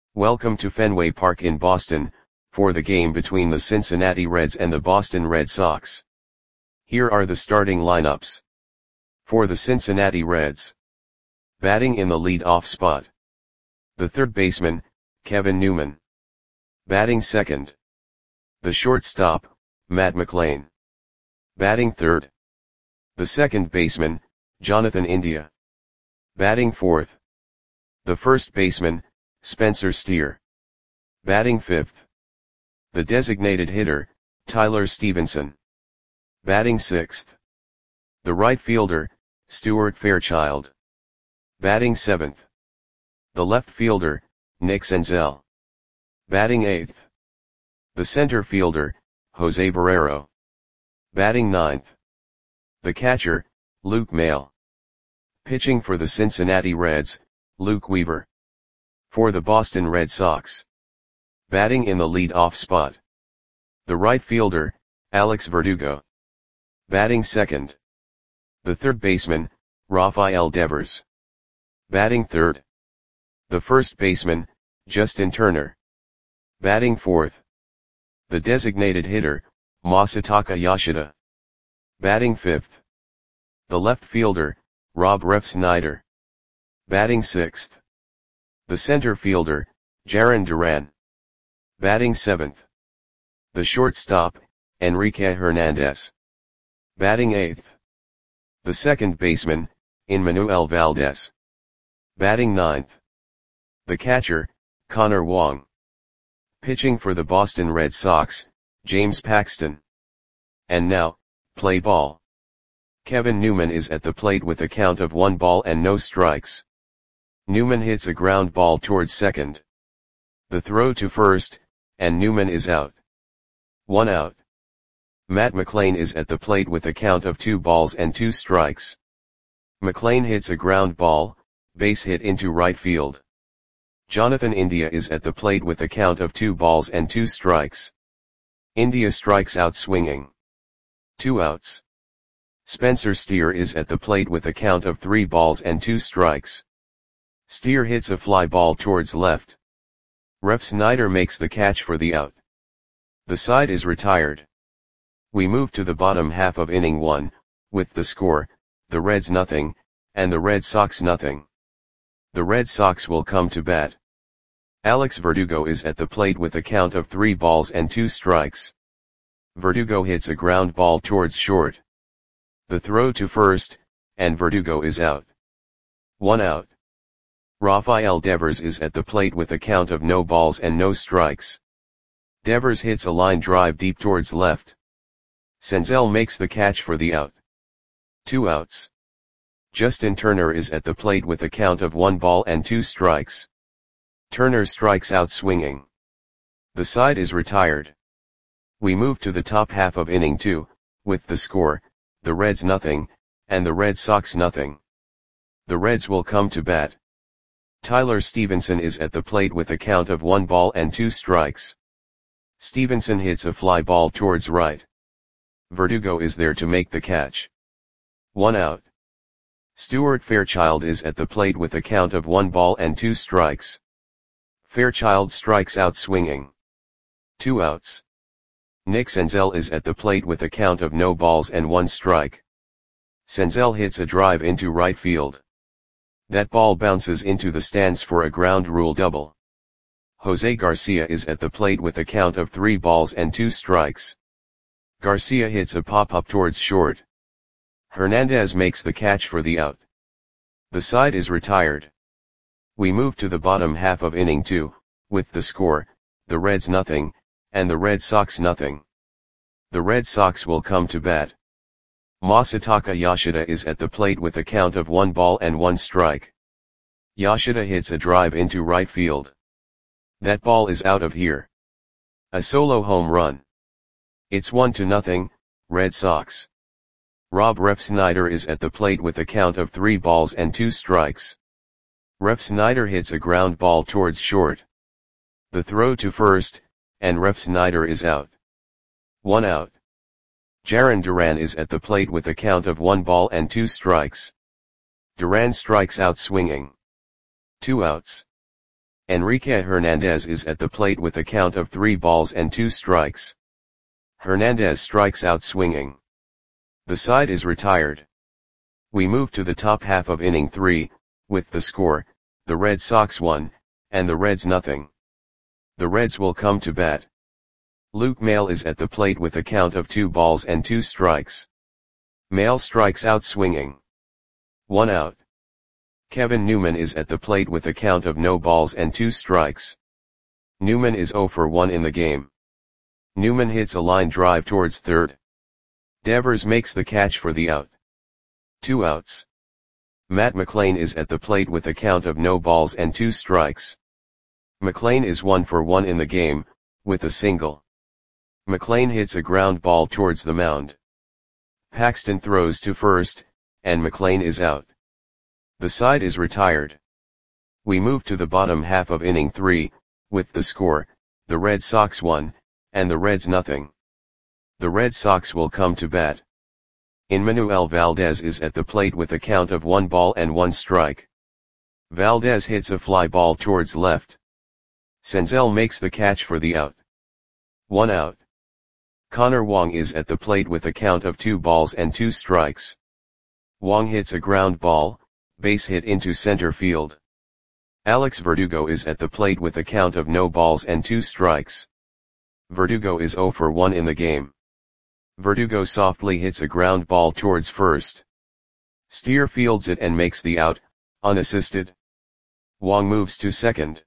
Welcome to Fenway Park in Boston, for the game between the Cincinnati Reds and the Boston Red Sox. Here are the starting lineups. For the Cincinnati Reds. Batting in the lead-off spot. The third baseman, Kevin Newman. Batting second. The shortstop, Matt McLain. Batting third. The second baseman, Jonathan India. Batting fourth. The first baseman, Spencer Steer. Batting fifth. The designated hitter, Tyler Stevenson. Batting sixth. The right fielder, Stuart Fairchild. Batting seventh. The left fielder, Nick Senzel. Batting eighth. The center fielder, Jose Barrero. Batting ninth. The catcher, Luke Maile. Pitching for the Cincinnati Reds, Luke Weaver. For the Boston Red Sox. Batting in the lead-off spot. The right fielder, Alex Verdugo. Batting second. The third baseman, Rafael Devers. Batting third. The first baseman, Justin Turner. Batting fourth. The designated hitter, Masataka Yoshida. Batting fifth. The left fielder, Rob Refsnyder. Batting sixth. The center fielder, Jarren Duran. Batting seventh. The shortstop, Enrique Hernandez. Batting eighth. The second baseman, Emmanuel Valdez. Batting ninth. The catcher, Connor Wong. Pitching for the Boston Red Sox, James Paxton. And now, play ball. Kevin Newman is at the plate with a count of 1 ball and no strikes. Newman hits a ground ball towards second. The throw to first, and Newman is out. 1 out. Matt McLain is at the plate with a count of 2 balls and 2 strikes. McLain hits a ground ball, base hit into right field. Jonathan India is at the plate with a count of 2 balls and 2 strikes. India strikes out swinging. 2 outs. Spencer Steer is at the plate with a count of 3 balls and 2 strikes. Steer hits a fly ball towards left. Refsnyder makes the catch for the out. The side is retired. We move to the bottom half of inning 1, with the score, the Reds nothing, and the Red Sox nothing. The Red Sox will come to bat. Alex Verdugo is at the plate with a count of 3 balls and 2 strikes. Verdugo hits a ground ball towards short. The throw to first, and Verdugo is out. 1 out. Rafael Devers is at the plate with a count of no balls and no strikes. Devers hits a line drive deep towards left. Senzel makes the catch for the out. 2 outs. Justin Turner is at the plate with a count of 1 ball and 2 strikes. Turner strikes out swinging. The side is retired. We move to the top half of inning 2, with the score, the Reds nothing, and the Red Sox nothing. The Reds will come to bat. Tyler Stevenson is at the plate with a count of 1 ball and 2 strikes. Stevenson hits a fly ball towards right. Verdugo is there to make the catch. 1 out. Stuart Fairchild is at the plate with a count of 1 ball and 2 strikes. Fairchild strikes out swinging. 2 outs. Nick Senzel is at the plate with a count of no balls and 1 strike. Senzel hits a drive into right field. That ball bounces into the stands for a ground rule double. Jose Garcia is at the plate with a count of 3 balls and 2 strikes. Garcia hits a pop-up towards short. Hernandez makes the catch for the out. The side is retired. We move to the bottom half of inning 2, with the score, the Reds nothing, and the Red Sox nothing. The Red Sox will come to bat. Masataka Yoshida is at the plate with a count of 1 ball and 1 strike. Yoshida hits a drive into right field. That ball is out of here. A solo home run. It's 1-0, Red Sox. Rob Refsnyder is at the plate with a count of 3 balls and 2 strikes. Refsnyder hits a ground ball towards short. The throw to first, and Refsnyder is out. 1 out. Jarren Duran is at the plate with a count of 1 ball and 2 strikes. Duran strikes out swinging. 2 outs. Enrique Hernandez is at the plate with a count of 3 balls and 2 strikes. Hernandez strikes out swinging. The side is retired. We move to the top half of inning 3, with the score, the Red Sox 1, and the Reds nothing. The Reds will come to bat. Luke Maile is at the plate with a count of 2 balls and 2 strikes. Maile strikes out swinging. 1 out. Kevin Newman is at the plate with a count of no balls and 2 strikes. Newman is 0 for 1 in the game. Newman hits a line drive towards third. Devers makes the catch for the out. 2 outs. Matt McLain is at the plate with a count of no balls and 2 strikes. McLain is 1 for 1 in the game, with a single. McLain hits a ground ball towards the mound. Paxton throws to first, and McLain is out. The side is retired. We move to the bottom half of inning 3, with the score, the Red Sox 1, and the Reds nothing. The Red Sox will come to bat. Enmanuel Valdez is at the plate with a count of 1 ball and 1 strike. Valdez hits a fly ball towards left. Senzel makes the catch for the out. 1 out. Connor Wong is at the plate with a count of 2 balls and 2 strikes. Wong hits a ground ball, base hit into center field. Alex Verdugo is at the plate with a count of no balls and 2 strikes. Verdugo is 0 for 1 in the game. Verdugo softly hits a ground ball towards first. Steer fields it and makes the out, unassisted. Wong moves to second.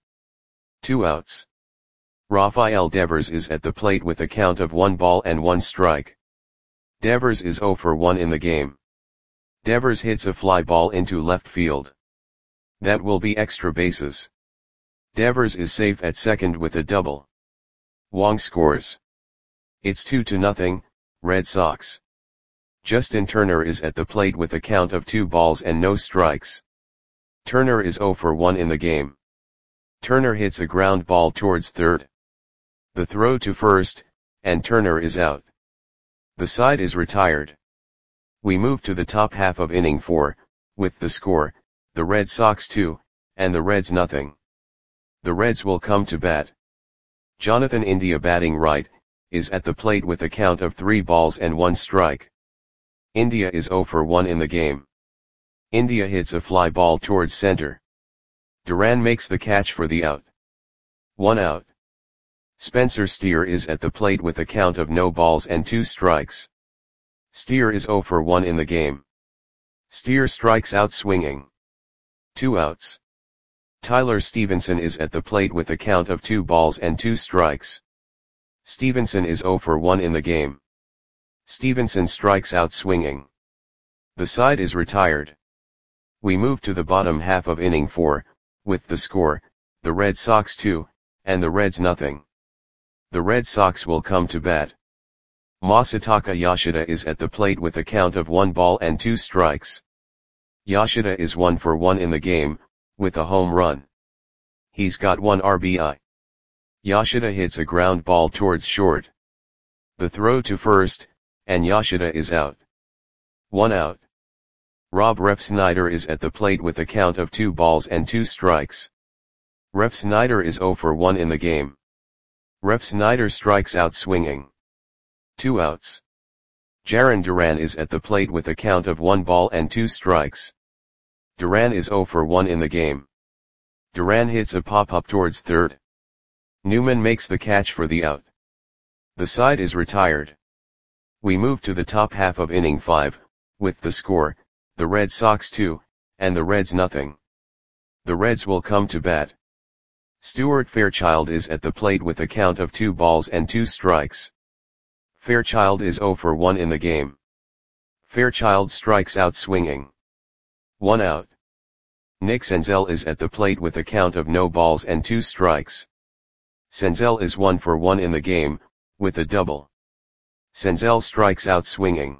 2 outs. Rafael Devers is at the plate with a count of 1 ball and 1 strike. Devers is 0 for 1 in the game. Devers hits a fly ball into left field. That will be extra bases. Devers is safe at second with a double. Wong scores. It's 2-0, Red Sox. Justin Turner is at the plate with a count of 2 balls and no strikes. Turner is 0 for 1 in the game. Turner hits a ground ball towards third. The throw to first, and Turner is out. The side is retired. We move to the top half of inning 4, with the score, the Red Sox 2, and the Reds nothing. The Reds will come to bat. Jonathan India batting right, is at the plate with a count of 3 balls and 1 strike. India is 0 for 1 in the game. India hits a fly ball towards center. Duran makes the catch for the out. 1 out. Spencer Steer is at the plate with a count of no balls and 2 strikes. Steer is 0 for 1 in the game. Steer strikes out swinging. 2 outs. Tyler Stevenson is at the plate with a count of 2 balls and 2 strikes. Stevenson is 0 for 1 in the game. Stevenson strikes out swinging. The side is retired. We move to the bottom half of inning 4, with the score, the Red Sox 2, and the Reds nothing. The Red Sox will come to bat. Masataka Yoshida is at the plate with a count of 1 ball and 2 strikes. Yoshida is 1 for 1 in the game, with a home run. He's got 1 RBI. Yoshida hits a ground ball towards short. The throw to first, and Yoshida is out. 1 out. Rob Refsnyder is at the plate with a count of 2 balls and 2 strikes. Refsnyder is 0 for 1 in the game. Refsnyder strikes out swinging. 2 outs. Jarren Duran is at the plate with a count of 1 ball and 2 strikes. Duran is 0 for 1 in the game. Duran hits a pop-up towards third. Newman makes the catch for the out. The side is retired. We move to the top half of inning 5, with the score, the Red Sox 2, and the Reds nothing. The Reds will come to bat. Stuart Fairchild is at the plate with a count of 2 balls and 2 strikes. Fairchild is 0 for 1 in the game. Fairchild strikes out swinging. 1 out. Nick Senzel is at the plate with a count of no balls and 2 strikes. Senzel is 1 for 1 in the game, with a double. Senzel strikes out swinging.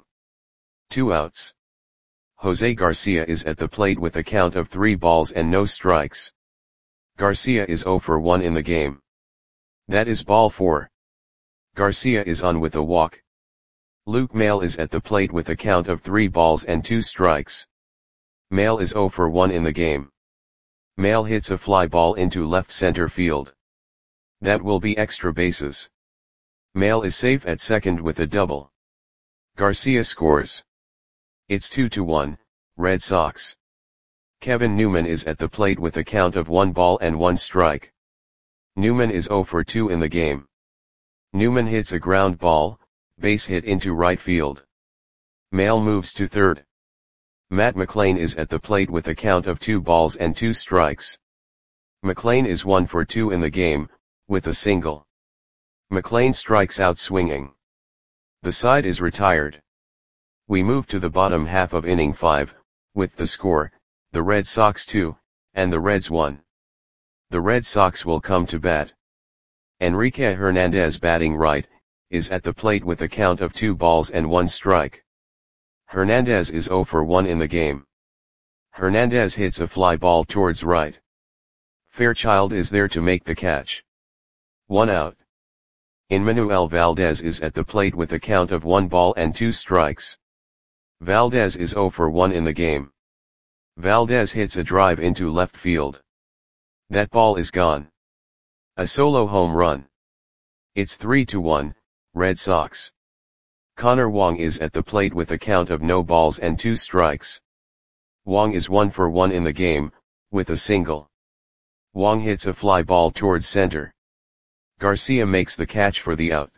2 outs. Jose Garcia is at the plate with a count of 3 balls and no strikes. Garcia is 0 for 1 in the game. That is ball 4. Garcia is on with a walk. Luke Maile is at the plate with a count of 3 balls and 2 strikes. Maile is 0 for 1 in the game. Male hits a fly ball into left center field. That will be extra bases. Male is safe at second with a double. Garcia scores. It's 2-1, Red Sox. Kevin Newman is at the plate with a count of 1 ball and 1 strike. Newman is 0 for 2 in the game. Newman hits a ground ball, base hit into right field. Male moves to third. Matt McLain is at the plate with a count of 2 balls and 2 strikes. McLain is 1 for 2 in the game, with a single. McLain strikes out swinging. The side is retired. We move to the bottom half of inning 5, with the score, the Red Sox 2, and the Reds 1. The Red Sox will come to bat. Enrique Hernandez, batting right, is at the plate with a count of 2 balls and 1 strike. Hernandez is 0 for 1 in the game. Hernandez hits a fly ball towards right. Fairchild is there to make the catch. 1 out. Enmanuel Valdez is at the plate with a count of 1 ball and 2 strikes. Valdez is 0 for 1 in the game. Valdez hits a drive into left field. That ball is gone. A solo home run. It's 3-1, Red Sox. Connor Wong is at the plate with a count of no balls and 2 strikes. Wong is 1 for 1 in the game, with a single. Wong hits a fly ball towards center. Garcia makes the catch for the out.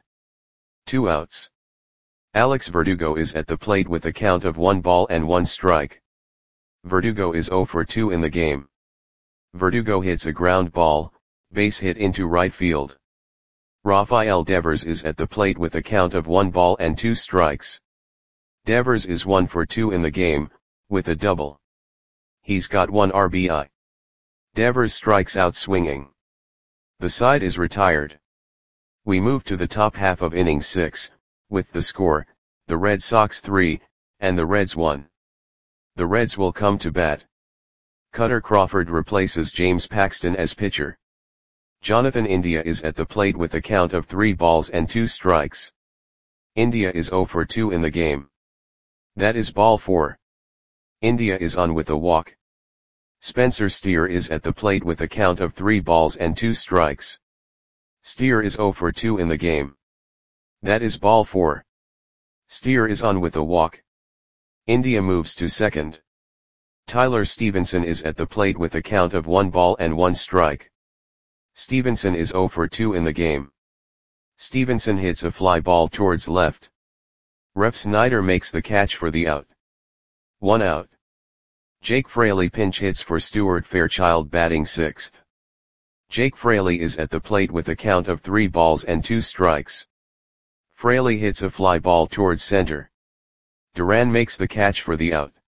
2 outs. Alex Verdugo is at the plate with a count of 1 ball and 1 strike. Verdugo is 0 for 2 in the game. Verdugo hits a ground ball, base hit into right field. Rafael Devers is at the plate with a count of 1 ball and 2 strikes. Devers is 1 for 2 in the game, with a double. He's got 1 RBI. Devers strikes out swinging. The side is retired. We move to the top half of inning 6, with the score, the Red Sox 3, and the Reds 1. The Reds will come to bat. Cutter Crawford replaces James Paxton as pitcher. Jonathan India is at the plate with a count of 3 balls and 2 strikes. India is 0 for 2 in the game. That is ball 4. India is on with a walk. Spencer Steer is at the plate with a count of 3 balls and 2 strikes. Steer is 0 for 2 in the game. That is ball 4. Steer is on with a walk. India moves to second. Tyler Stevenson is at the plate with a count of 1 ball and 1 strike. Stevenson is 0 for 2 in the game. Stevenson hits a fly ball towards left. Ref Snyder makes the catch for the out. 1 out. Jake Fraley pinch hits for Stuart Fairchild, batting 6th. Jake Fraley is at the plate with a count of 3 balls and 2 strikes. Fraley hits a fly ball towards center. Duran makes the catch for the out.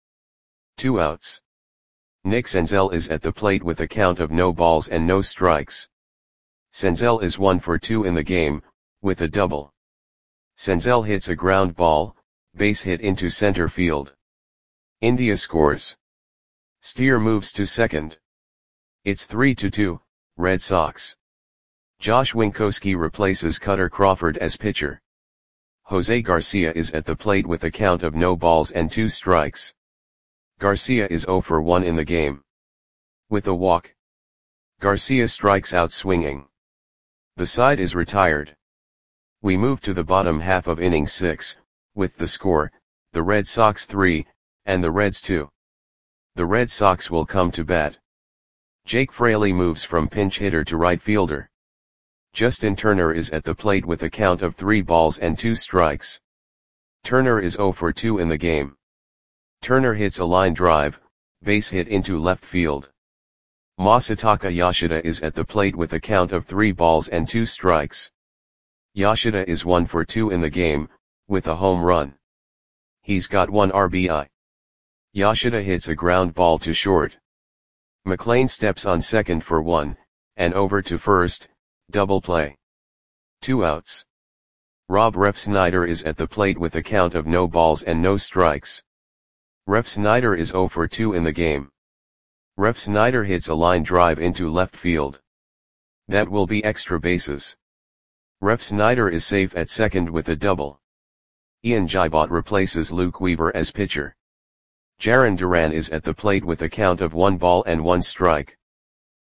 2 outs. Nick Senzel is at the plate with a count of no balls and no strikes. Senzel is 1 for 2 in the game, with a double. Senzel hits a ground ball, base hit into center field. India scores. Steer moves to second. It's 3-2, Red Sox. Josh Winkowski replaces Cutter Crawford as pitcher. Jose Garcia is at the plate with a count of no balls and 2 strikes. Garcia is 0 for 1 in the game. With a walk. Garcia strikes out swinging. The side is retired. We move to the bottom half of inning 6, with the score, the Red Sox 3, and the Reds 2. The Red Sox will come to bat. Jake Fraley moves from pinch hitter to right fielder. Justin Turner is at the plate with a count of 3 balls and 2 strikes. Turner is 0 for 2 in the game. Turner hits a line drive, base hit into left field. Masataka Yoshida is at the plate with a count of 3 balls and 2 strikes. Yoshida is 1 for 2 in the game, with a home run. He's got 1 RBI. Yoshida hits a ground ball to short. McLain steps on second for 1, and over to first, double play. 2 outs. Rob Refsnyder is at the plate with a count of no balls and no strikes. Refsnyder is 0 for 2 in the game. Refsnyder hits a line drive into left field. That will be extra bases. Refsnyder is safe at second with a double. Ian Gibot replaces Luke Weaver as pitcher. Jarren Duran is at the plate with a count of 1 ball and 1 strike.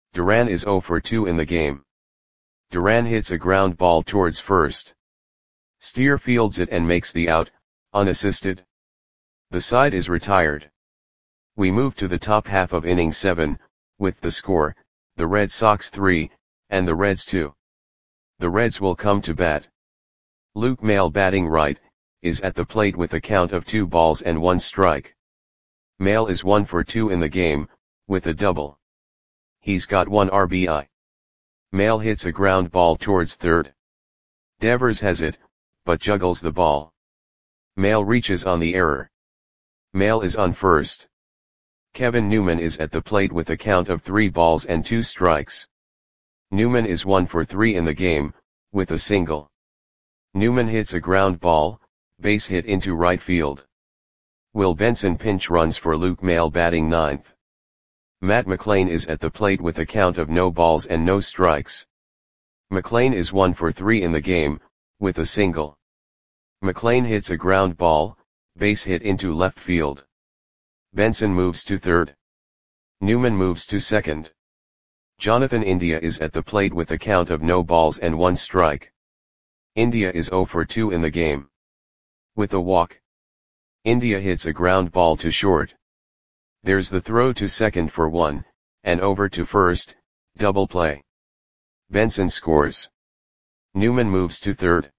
Duran is 0 for 2 in the game. Duran hits a ground ball towards first. Steer fields it and makes the out, unassisted. The side is retired. We move to the top half of inning 7, with the score, the Red Sox 3, and the Reds 2. The Reds will come to bat. Luke Maile, batting right, is at the plate with a count of 2 balls and 1 strike. Maile is 1 for 2 in the game, with a double. He's got 1 RBI. Maile hits a ground ball towards third. Devers has it, but juggles the ball. Maile reaches on the error. Maile is on first. Kevin Newman is at the plate with a count of 3 balls and 2 strikes. Newman is 1 for 3 in the game, with a single. Newman hits a ground ball, base hit into right field. Will Benson pinch runs for Luke Maile, batting ninth. Matt McLain is at the plate with a count of no balls and no strikes. McLain is 1 for 3 in the game, with a single. McLain hits a ground ball, base hit into left field. Benson moves to third. Newman moves to second. Jonathan India is at the plate with a count of no balls and 1 strike. India is 0 for 2 in the game. With a walk. India hits a ground ball to short. There's the throw to second for 1, and over to first, double play. Benson scores. Newman moves to third.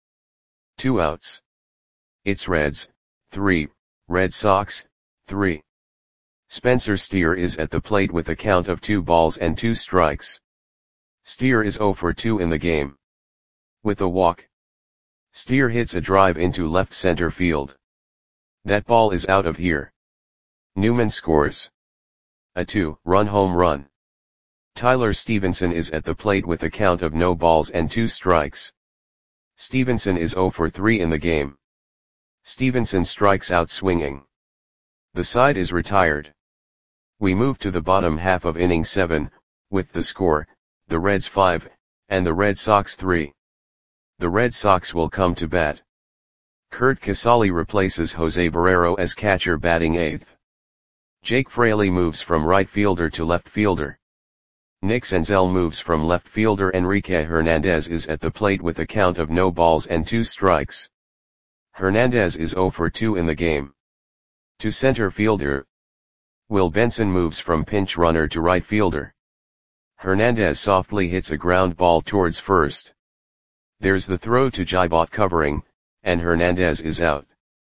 2 outs. It's Reds, 3, Red Sox, 3. Spencer Steer is at the plate with a count of 2 balls and 2 strikes. Steer is 0 for 2 in the game. With a walk. Steer hits a drive into left center field. That ball is out of here. Newman scores. A 2-run home run. Tyler Stevenson is at the plate with a count of no balls and 2 strikes. Stevenson is 0 for 3 in the game. Stevenson strikes out swinging. The side is retired. We move to the bottom half of inning 7, with the score, the Reds 5, and the Red Sox 3. The Red Sox will come to bat. Curt Casali replaces Jose Barrero as catcher, batting 8th. Jake Fraley moves from right fielder to left fielder. Nick Senzel moves from left fielder. Enrique Hernandez is at the plate with a count of no balls and 2 strikes. Hernandez is 0 for 2 in the game. To center fielder. Will Benson moves from pinch runner to right fielder. Hernandez softly hits a ground ball towards first. There's the throw to Jibot covering, and Hernandez is out.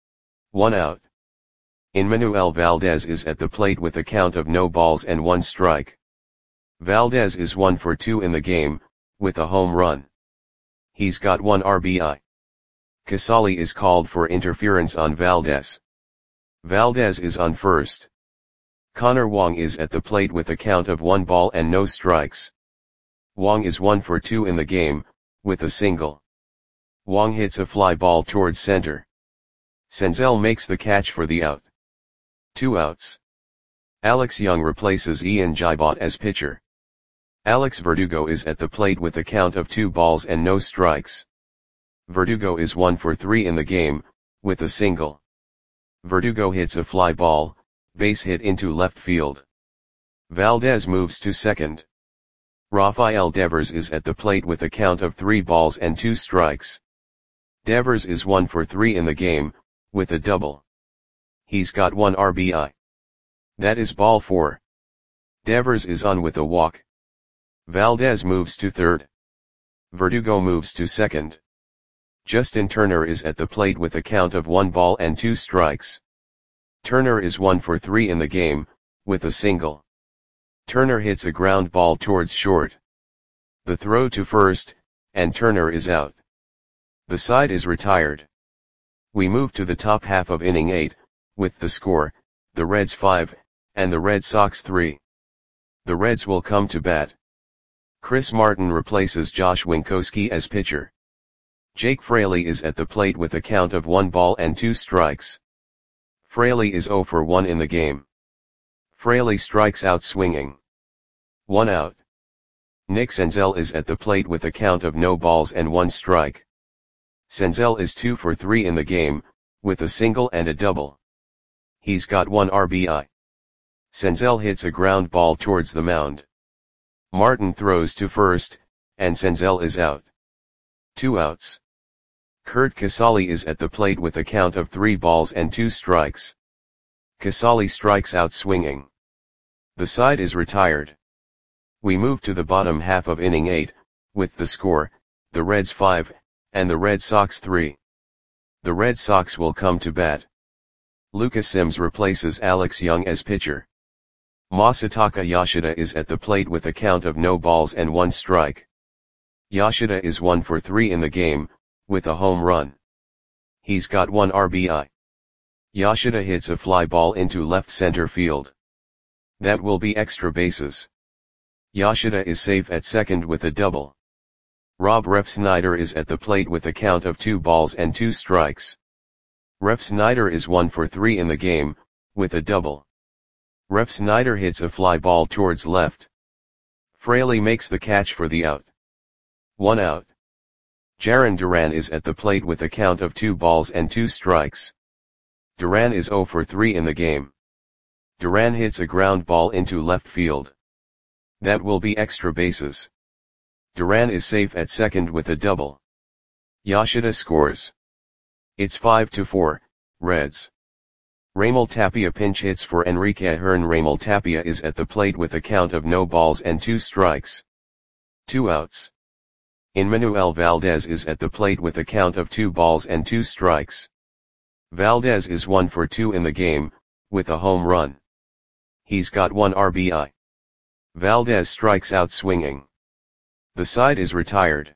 1 out. Manuel Valdez is at the plate with a count of no balls and 1 strike. Valdez is 1 for 2 in the game, with a home run. He's got 1 RBI. Casali is called for interference on Valdez. Valdez is on first. Connor Wong is at the plate with a count of 1 ball and no strikes. Wong is 1 for 2 in the game, with a single. Wong hits a fly ball towards center. Senzel makes the catch for the out. 2 outs. Alex Young replaces Ian Jibot as pitcher. Alex Verdugo is at the plate with a count of 2 balls and no strikes. Verdugo is 1 for 3 in the game, with a single. Verdugo hits a fly ball, base hit into left field. Valdez moves to second. Rafael Devers is at the plate with a count of 3 balls and 2 strikes. Devers is 1 for 3 in the game, with a double. He's got 1 RBI. That is ball 4. Devers is on with a walk. Valdez moves to third. Verdugo moves to second. Justin Turner is at the plate with a count of 1 ball and 2 strikes. Turner is 1 for 3 in the game, with a single. Turner hits a ground ball towards short. The throw to first, and Turner is out. The side is retired. We move to the top half of inning 8, with the score, the Reds 5, and the Red Sox 3. The Reds will come to bat. Chris Martin replaces Josh Winkowski as pitcher. Jake Fraley is at the plate with a count of 1 ball and 2 strikes. Fraley is 0 for 1 in the game. Fraley strikes out swinging. 1 out. Nick Senzel is at the plate with a count of no balls and 1 strike. Senzel is 2 for 3 in the game, with a single and a double. He's got 1 RBI. Senzel hits a ground ball towards the mound. Martin throws to first, and Senzel is out. 2 outs. Kurt Casale is at the plate with a count of 3 balls and 2 strikes. Casale strikes out swinging. The side is retired. We move to the bottom half of inning 8, with the score, the Reds 5, and the Red Sox 3. The Red Sox will come to bat. Lucas Sims replaces Alex Young as pitcher. Masataka Yoshida is at the plate with a count of no balls and 1 strike. Yoshida is 1 for 3 in the game, with a home run. He's got 1 RBI. Yoshida hits a fly ball into left center field. That will be extra bases. Yoshida is safe at second with a double. Rob Refsnyder is at the plate with a count of 2 balls and 2 strikes. Refsnyder is 1 for 3 in the game, with a double. Refsnyder hits a fly ball towards left. Fraley makes the catch for the out. 1 out. Jarren Duran is at the plate with a count of 2 balls and 2 strikes. Duran is 0 for 3 in the game. Duran hits a ground ball into left field. That will be extra bases. Duran is safe at second with a double. Yoshida scores. It's 5-4, Reds. Raimel Tapia pinch hits for Enrique Ahern. Raimel Tapia is at the plate with a count of no balls and 2 strikes. 2 outs. Enmanuel Valdez is at the plate with a count of 2 balls and 2 strikes. Valdez is 1 for 2 in the game, with a home run. He's got 1 RBI. Valdez strikes out swinging. The side is retired.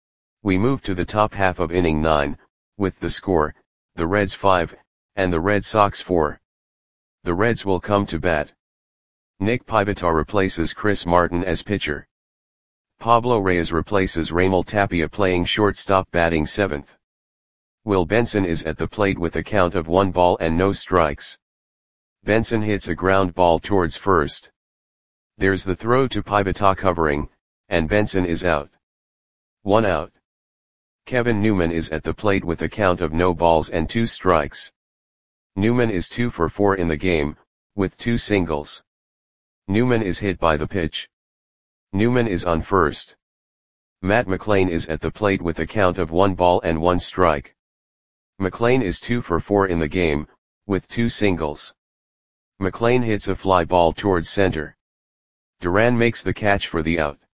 We move to the top half of inning 9, with the score, the Reds 5, and the Red Sox 4. The Reds will come to bat. Nick Pivetta replaces Chris Martin as pitcher. Pablo Reyes replaces Raimel Tapia playing shortstop batting 7th. Will Benson is at the plate with a count of 1 ball and no strikes. Benson hits a ground ball towards first. There's the throw to Pivetta covering, and Benson is out. 1 out. Kevin Newman is at the plate with a count of no balls and 2 strikes. Newman is 2 for 4 in the game, with 2 singles. Newman is hit by the pitch. Newman is on first. Matt McLain is at the plate with a count of 1 ball and 1 strike. McLain is 2 for 4 in the game, with 2 singles. McLain hits a fly ball towards center. Duran makes the catch for the out.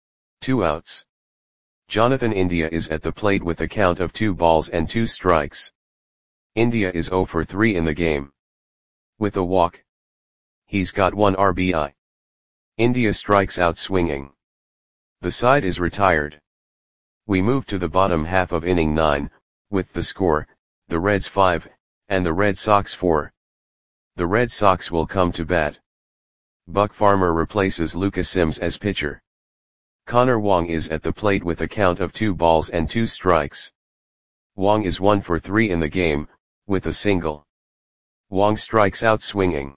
2 outs. Jonathan India is at the plate with a count of 2 balls and 2 strikes. India is 0 for 3 in the game. With a walk. He's got 1 RBI. India strikes out swinging. The side is retired. We move to the bottom half of inning 9, with the score, the Reds 5, and the Red Sox 4. The Red Sox will come to bat. Buck Farmer replaces Lucas Sims as pitcher. Connor Wong is at the plate with a count of 2 balls and 2 strikes. Wong is 1 for 3 in the game, with a single. Wong strikes out swinging.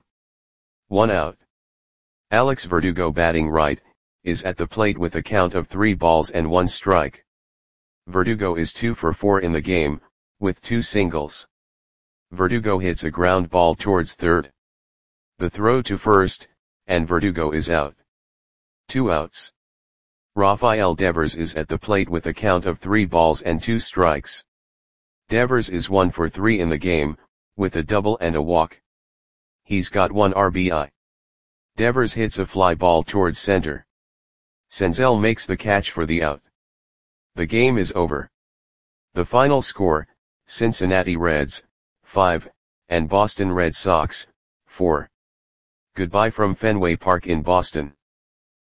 1 out. Alex Verdugo batting right, is at the plate with a count of 3 balls and 1 strike. Verdugo is 2 for 4 in the game, with 2 singles. Verdugo hits a ground ball towards third. The throw to first, and Verdugo is out. 2 outs. Rafael Devers is at the plate with a count of 3 balls and 2 strikes. Devers is 1 for 3 in the game, with a double and a walk. He's got 1 RBI. Devers hits a fly ball towards center. Senzel makes the catch for the out. The game is over. The final score, Cincinnati Reds, 5, and Boston Red Sox, 4. Goodbye from Fenway Park in Boston.